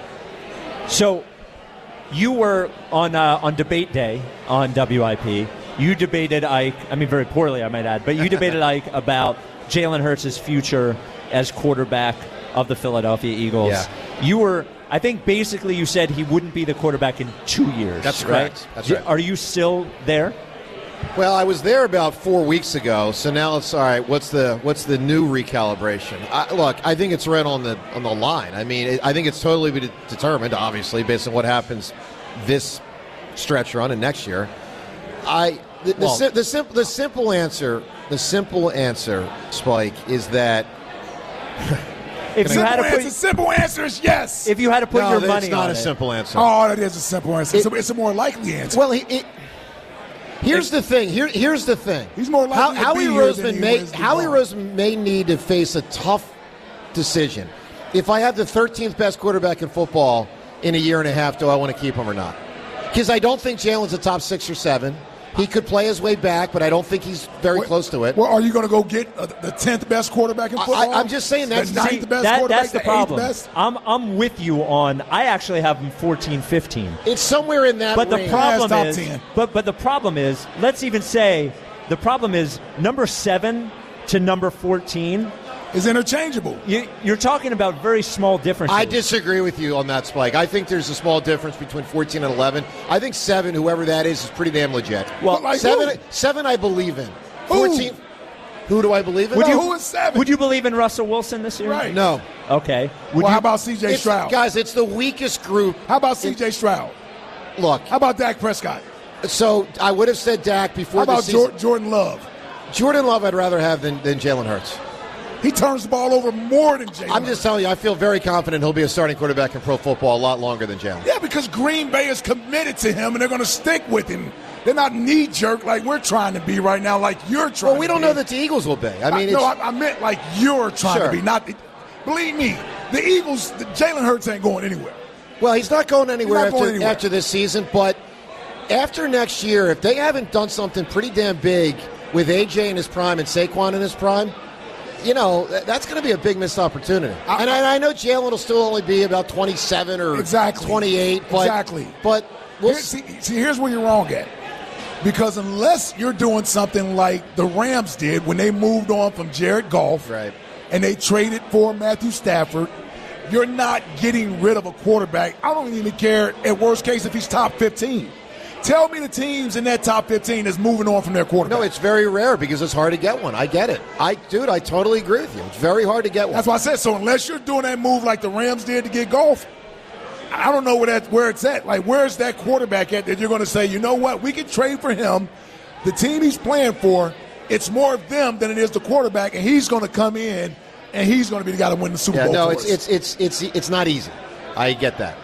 So, you were on uh, on debate day on W I P. You debated Ike. I mean, very poorly, I might add. But you debated Ike about Jalen Hurts' future as quarterback of the Philadelphia Eagles. Yeah. You were. I think basically you said he wouldn't be the quarterback in two years. That's right? correct. That's right. Are you still there? Well, I was there about four weeks ago, so now it's all right. What's the what's the new recalibration? I, look, I think it's right on the on the line. I mean, it, I think it's totally be de- determined, obviously, based on what happens this stretch run and next year. I the the, Well- si- the simple the simple answer the simple answer, Spike, is that If you simple had to answer, put, simple answer is yes. if you had to put no, your that's money not on a it, simple answer. Oh, that is a simple answer. It's, It- a, it's a more likely answer. Well, he, it, here's the thing. Here, here's the thing. He's more likely to Howie be here than Roseman he may is to Howie go. Roseman may need to face a tough decision. If I have the thirteenth best quarterback in football in a year and a half, do I want to keep him or not? Because I don't think Jalen's a top six or seven. He could play his way back, but I don't think he's very What- close to it. Well, are you going to go get uh, the tenth best quarterback in I- football? I'm just saying that's- the ninth see, best that, quarterback, that's the eighth problem. best. I'm I'm with you on. I actually have him fourteen, fifteen. It's somewhere in that But the range. problem top is, ten. but but the problem is, let's even say the problem is number seven to number fourteen. Is interchangeable. You, you're talking about very small differences. I disagree with you on that, Spike. I think there's a small difference between fourteen and eleven. I think seven, whoever that is, is pretty damn legit. Well, But like seven, who? seven, I believe in. Who? fourteen, who do I believe in? Would No, you, who is seven? Would you believe in Russell Wilson this year? Right. No. Okay. Would Well, you, how about C J It's- Stroud? guys, it's the weakest group. How about C J Stroud? Look, How about Dak Prescott? so I would have said Dak before How the about season. Jor- Jordan Love? Jordan Love I'd rather have than, than Jalen Hurts. He turns the ball over more than Jalen. I'm just telling you, I feel very confident he'll be a starting quarterback in pro football a lot longer than Jalen. Yeah, because Green Bay is committed to him, and they're going to stick with him. They're not knee-jerk like we're trying to be right now, like you're trying Well, we to don't be. know that the Eagles will be. I mean, no, it's, I, I meant like you're trying Sure. to be. Not the, believe me, the Eagles, the, Jalen Hurts ain't going anywhere. well, he's not going anywhere, He's not after, going anywhere. after this season, but after next year, if they haven't done something pretty damn big with A J in his prime and Saquon in his prime, you know, that's going to be a big missed opportunity. I, and I, I know Jalen will still only be about twenty-seven or exactly. twenty-eight. But, exactly. But we'll Here, see, see, here's where you're wrong at. Because unless you're doing something like the Rams did when they moved on from Jared Goff right. and they traded for Matthew Stafford, you're not getting rid of a quarterback. I don't even care, at worst case, if he's top fifteen. Tell me the teams in that top fifteen is moving on from their quarterback. No, it's very rare because it's hard to get one. I get it. I, dude, I totally agree with you. It's very hard to get one. That's why I said, so unless you're doing that move like the Rams did to get Goff, I don't know where that where it's at. Like, where's that quarterback at that you're going to say, you know what, we can trade for him. The team he's playing for, it's more of them than it is the quarterback, and he's going to come in and he's going to be the guy to win the Super yeah, Bowl. No, for it's, us. it's it's it's it's not easy. I get that.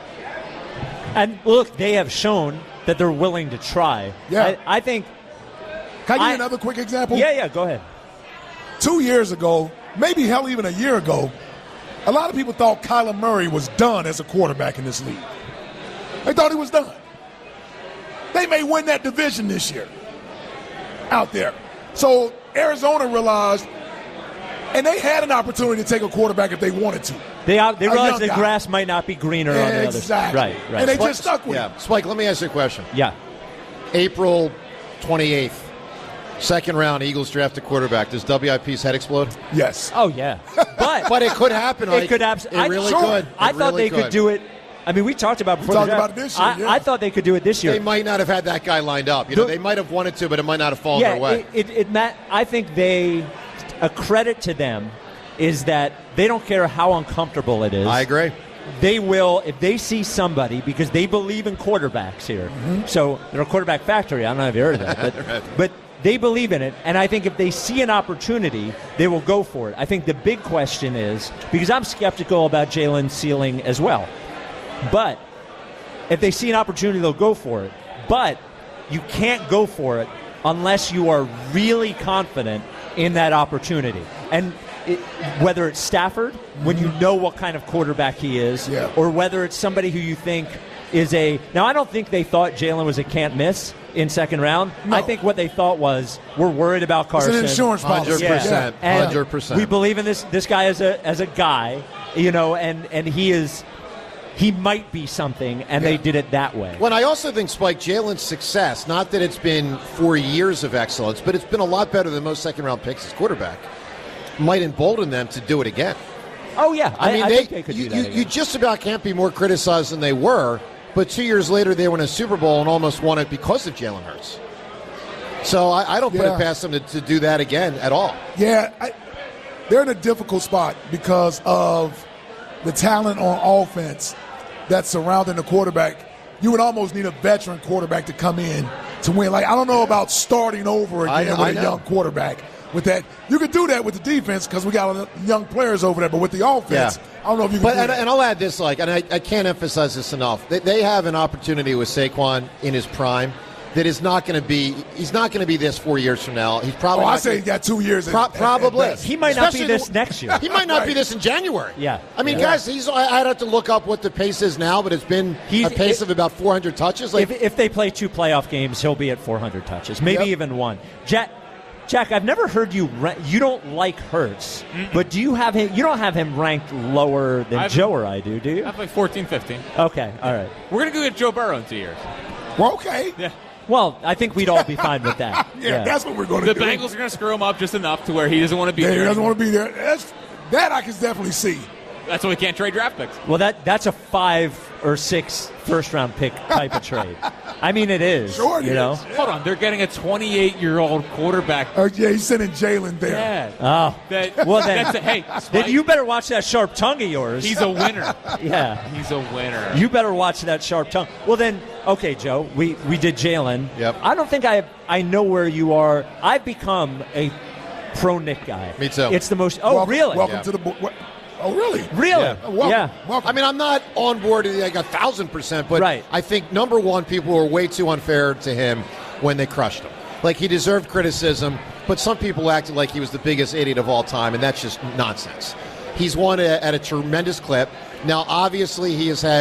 And look, they have shown that they're willing to try. Yeah. I, I think. Can I give I, you another quick example? Yeah, yeah, go ahead. Two years ago, maybe hell even a year ago, a lot of people thought Kyler Murray was done as a quarterback in this league. They thought he was done. They may win that division this year out there. So Arizona realized, and they had an opportunity to take a quarterback if they wanted to. They uh, they A realized young the guy. grass might not be greener on the other Exactly. side. Right, right. And they Spike- just stuck with yeah. him. Spike, let me ask you a question. Yeah. April twenty-eighth, second round, Eagles draft a quarterback. Does W I P's head explode? Yes. Oh, yeah. But But it could happen. it Like, could abs- It I, really sure. could. It I thought really they could. could do it. I mean, we talked about it before We the talked draft. about it this year, I, yeah. I thought they could do it this year. They might not have had that guy lined up. You know, The- they might have wanted to, but it might not have fallen yeah, their way. It, it, it, Matt, I think they, a credit to them is that they don't care how uncomfortable it is. I agree. They will, if they see somebody, because they believe in quarterbacks here. Mm-hmm. So they're a quarterback factory. I don't know if you heard of that. But, Right. but they believe in it. And I think if they see an opportunity, they will go for it. I think the big question is, because I'm skeptical about Jalen's ceiling as well. But if they see an opportunity, they'll go for it. But you can't go for it unless you are really confident in that opportunity. And it, whether it's Stafford, when you know what kind of quarterback he is, Yeah. or whether it's somebody who you think is a... Now, I don't think they thought Jalen was a can't miss in second round. No. I think what they thought was, we're worried about It's Carson. an insurance one policy. hundred percent. And one hundred percent. We believe in this this guy as a as a guy, you know, and, and he is... He might be something, and Yeah. they did it that way. Well, I also think, Spike, Jalen's success, not that it's been four years of excellence, but it's been a lot better than most second-round picks as quarterback, might embolden them to do it again. Oh, yeah. I mean, I they, think they could you, do that you, again. you just about can't be more criticized than they were, but two years later they won a Super Bowl and almost won it because of Jalen Hurts. So I, I don't put Yeah. it past them to, to do that again at all. Yeah, I, they're in a difficult spot because of the talent on offense that's surrounding the quarterback. You would almost need a veteran quarterback to come in to win. Like, I don't know about starting over again I know, with I a know. young quarterback. With that, you could do that with the defense because we got young players over there. But with the offense, Yeah. I don't know if you can But do and, that. and I'll add this, like, and I, I can't emphasize this enough. They, they have an opportunity with Saquon in his prime that is not going to be. He's not going to be this four years from now. He's probably. Oh, I not say gonna- he got two years. at- Pro- at- at probably. best. He might not be Especially this the- next year. He might not be Right. this in January. Yeah. I mean, Yeah. guys, he's. I, I'd have to look up what the pace is now, but it's been He's- a pace it- of about four hundred touches. Like, If, if they play two playoff games, he'll be at four hundred touches, maybe Yep. even one. Jack, Jack, I've never heard you. Ra- you don't like Hurts, but do you have him? You don't have him ranked lower than I've- Joe or I do, do you? I have like fourteen, fifteen. Okay, all right. We're going to go get Joe Burrow in two years. Well, okay. Yeah. Well, I think we'd all be fine with that. Yeah, that's what we're going The to do. Bengals are going to screw him up just enough to where he doesn't want to be Yeah, he there. doesn't anymore. want to be there. That's, that I can definitely see. That's why we can't trade draft picks. Well, that that's a five or six first round pick type of trade. I mean, it is. Sure it you know. is. Hold on, they're getting a twenty-eight-year-old quarterback. Uh, yeah, he's sending Jalen there. Yeah. Oh, That, well then, that's a, hey, then Spike, you better watch that sharp tongue of yours. he's a winner. yeah. He's a winner. You better watch that sharp tongue. Well, then, okay, Joe, we, we did Jalen. Yep. I don't think I I know where you are. I've become a pro Nick guy. Me too. It's the most. Oh, welcome, really? Welcome Yeah. to the. Bo- what? Oh, really? Really? Yeah. Uh, welcome. Yeah. Welcome. I mean, I'm not on board with like a thousand percent, but Right. I think number one, people were way too unfair to him when they crushed him. Like, he deserved criticism, but some people acted like he was the biggest idiot of all time, and that's just nonsense. He's won a, at a tremendous clip. Now, obviously, he has had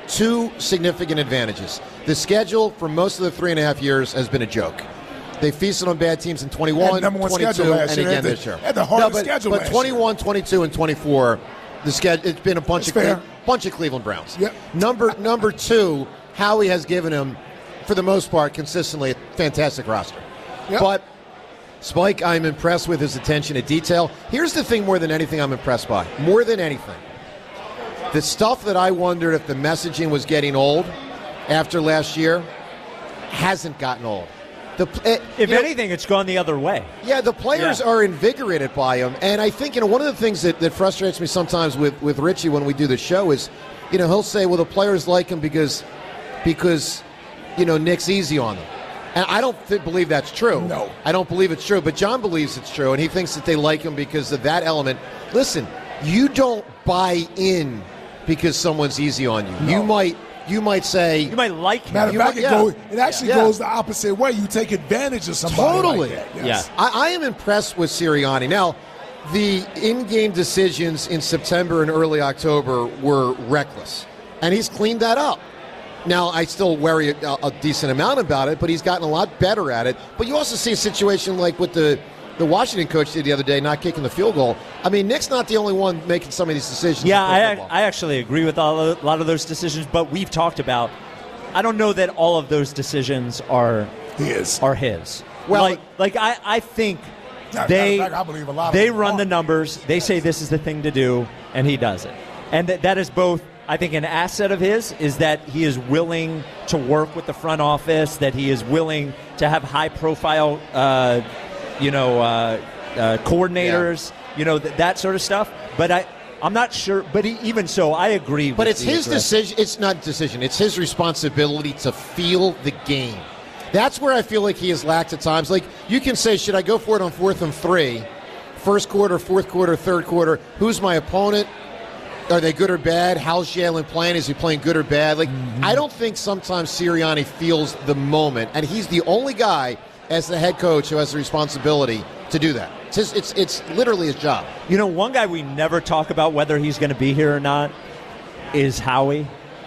two significant advantages. The schedule for most of the three and a half years has been a joke. They feasted on bad teams in twenty-one, Number one twenty-two, schedule last and year. again They had this the- year. had the hardest but, schedule But last twenty-one, twenty-two, and twenty-four, the schedule, it's been a bunch That's of fair. Cle- bunch of Cleveland Browns. Yep. Number number two, Howie has given him, for the most part, consistently a fantastic roster. Yep. But Spike, I'm impressed with his attention to detail. Here's the thing more than anything I'm impressed by. More than anything. The stuff that I wondered if the messaging was getting old after last year hasn't gotten old. The, it, If you know, anything, it's gone the other way. yeah, the players Yeah. are invigorated by him. And I think, you know, one of the things that, that frustrates me sometimes with, with Richie when we do the show is, you know, he'll say, well, the players like him because, because you know, Nick's easy on them. And I don't th- believe that's true. No. I don't believe it's true. But John believes it's true, and he thinks that they like him because of that element. Listen, you don't buy in because someone's easy on you. No. You might you might say... You might like him. Matter of You fact, might- it, yeah. go, it actually Yeah. goes the opposite way. You take advantage of somebody Totally. like that. Yes. Yeah. I, I am impressed with Sirianni. Now, the in-game decisions in September and early October were reckless, and he's cleaned that up. Now, I still worry a, a decent amount about it, but he's gotten a lot better at it. But you also see a situation like what the, the Washington coach did the other day, not kicking the field goal. I mean, Nick's not the only one making some of these decisions. Yeah, in I, football. I actually agree with all of, a lot of those decisions, but we've talked about. I don't know that all of those decisions are His. are his. Well, like, like I, I think Matter they of fact, I believe a lot of they them run are. the numbers. They say this is the thing to do, and he does it. And that that is both. I think an asset of his is that he is willing to work with the front office, that he is willing to have high-profile, uh, you know, uh, uh, coordinators, you know, th- that sort of stuff. But I, I'm not sure. But he, even so, I agree. But with it's the his aggressive- decision. It's not decision. It's his responsibility to feel the game. That's where I feel like he has lacked at times. Like, you can say, should I go for it on fourth and three? First quarter, fourth quarter, third quarter. Who's my opponent? Are they good or bad? How's Jalen playing? Is he playing good or bad? Like, Mm-hmm. I don't think sometimes Sirianni feels the moment, and he's the only guy as the head coach who has the responsibility to do that. It's his, it's, it's literally his job. You know, one guy we never talk about whether he's going to be here or not is Howie.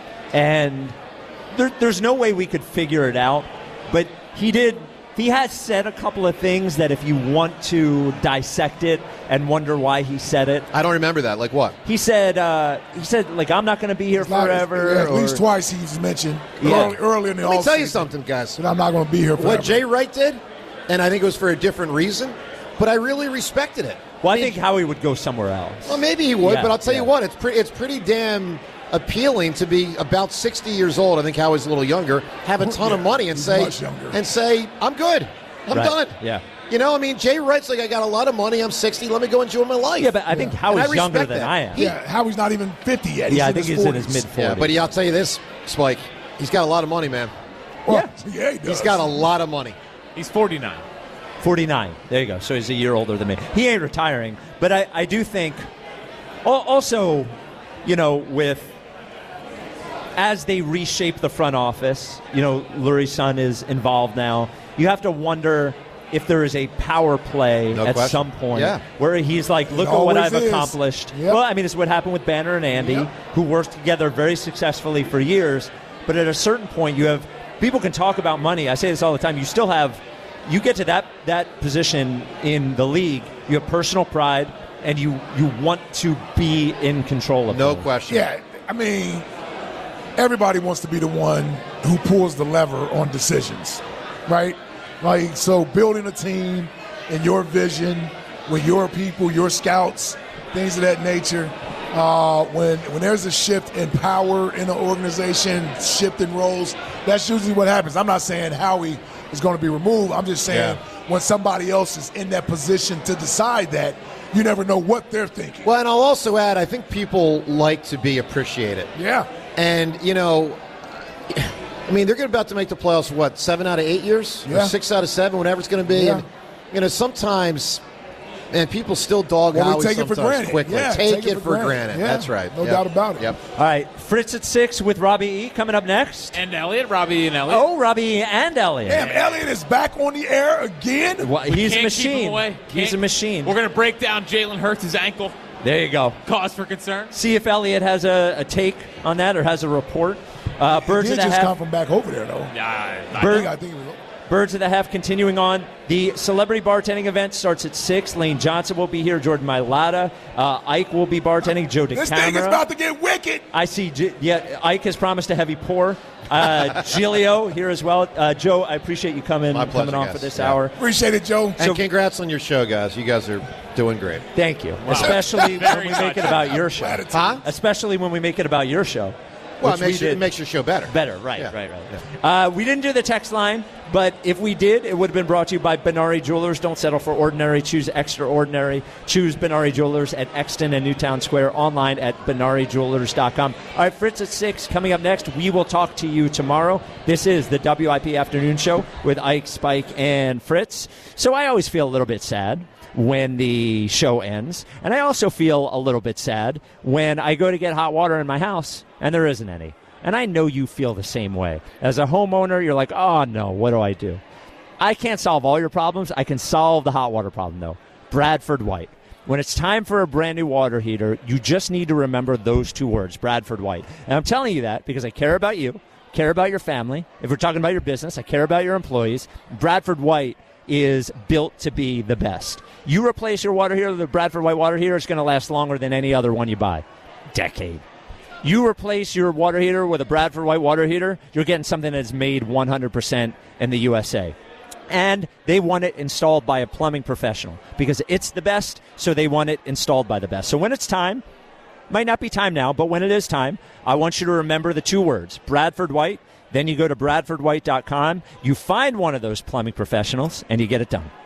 And there, there's no way we could figure it out. But he did, he has said a couple of things that if you want to dissect it and wonder why he said it. I don't remember that. Like what? He said, uh, he said, like, I'm not going to be here It's not- forever. yeah, at least or- twice he's mentioned Yeah. early, early in the Let me tell you offseason something, guys. that I'm not going to be here forever. What Jay Wright did, and I think it was for a different reason, but I really respected it. Well, I think Howie would go somewhere else. Well, maybe he would, Yeah, but I'll tell yeah. you what, it's pretty, it's pretty damn appealing to be about sixty years old. I think Howie's a little younger, have a ton of Yeah, money, and he's say, much younger. and say, I'm good, I'm Right. done. Yeah. You know, I mean, Jay Wright's like, I got a lot of money, I'm sixty, let me go enjoy my life. Yeah, but I think And Howie's I younger respect than that. I am. He- Yeah, Howie's not even fifty yet. He's Yeah, I in think his he's in forties. his mid forties. yeah, but I'll tell you this, Spike, he's got a lot of money, man. Well, yeah, he does. He's got a lot of money. He's forty-nine. forty-nine. There you go. So he's a year older than me. He ain't retiring. But I, I do think, al- also, you know, with as they reshape the front office, you know, Lurie's son is involved now. You have to wonder if there is a power play No at question. some point Yeah. where he's like, look It at what always I've is. accomplished. Yep. Well, I mean, it's what happened with Banner and Andy, Yep. who worked together very successfully for years. But at a certain point, you have people can talk about money. I say this all the time. You still have, you get to that that position in the league. You have personal pride, and you you want to be in control of. No things. question. Yeah, I mean, everybody wants to be the one who pulls the lever on decisions, right? Like, so building a team in your vision with your people, your scouts, things of that nature. Uh, when when there's a shift in power in an organization, shift in roles, that's usually what happens. I'm not saying Howie is going to be removed. I'm just saying Yeah. when somebody else is in that position to decide that, you never know what they're thinking. Well, and I'll also add, I think people like to be appreciated. Yeah. And, you know, I mean, they're about to make the playoffs for what, seven out of eight years? Yeah. Or six out of seven, whatever it's going to be. Yeah. And, you know, sometimes, man, people still dog Well, we Howie take it for sometimes granted. quickly. Yeah, take, it, for granted. Yeah, That's right. no Yep. doubt about it. Yep. All right, Fritz at six with Robbie E. coming up next. And Elliot, Robbie and Elliot. Oh, Robbie E. and Elliot. Damn, Elliot is back on the air again. Well, he's a Can't keep him machine. away. He's Can't- a machine. We're going to break down Jalen Hurts' ankle. There you go. Cause for concern. See if Elliot has a, a take on that or has a report. Uh, Birds he of the just Half. come from back over there, though. Yeah, I Bird- think, I think it was, Birds of the Half continuing on. The celebrity bartending event starts at six. Lane Johnson will be here. Jordan Mailata. Uh, Ike will be bartending. Joe DeCamara. this thing is about to get wicked. I see. G- yeah, Ike has promised a heavy pour. Uh, Giglio here as well. Uh, Joe, I appreciate you coming My pleasure, coming on guys. for this Yeah. hour. Appreciate it, Joe. And congrats on your show, guys. You guys are doing great. Thank you. Especially when we make it about your show. Huh? Especially when we make it about your show. Well, which it makes, we your, did. it makes your show better. Better, right, Yeah. right, right. Uh, we didn't do the text line, but if we did, it would have been brought to you by Benari Jewelers. Don't settle for ordinary. Choose extraordinary. Choose Benari Jewelers at Exton and Newtown Square. Online at benari jewelers dot com. All right, Fritz at six. Coming up next, we will talk to you tomorrow. This is the W I P Afternoon Show with Ike, Spike, and Fritz. So I always feel a little bit sad when the show ends. And I also feel a little bit sad when I go to get hot water in my house and there isn't any. And I know you feel the same way. As a homeowner, you're like, oh, no, what do I do? I can't solve all your problems. I can solve the hot water problem, though. Bradford White. When it's time for a brand new water heater, you just need to remember those two words, Bradford White. And I'm telling you that because I care about you, care about your family. If we're talking about your business, I care about your employees. Bradford White is built to be the best. You replace your water heater with the Bradford White water heater, it's going to last longer than any other one you buy. Decade. You replace your water heater with a Bradford White water heater, you're getting something that's made one hundred percent in the U S A. And they want it installed by a plumbing professional because it's the best, so they want it installed by the best. So when it's time, might not be time now, but when it is time, I want you to remember the two words, Bradford White. Then you go to bradford white dot com, you find one of those plumbing professionals, and you get it done.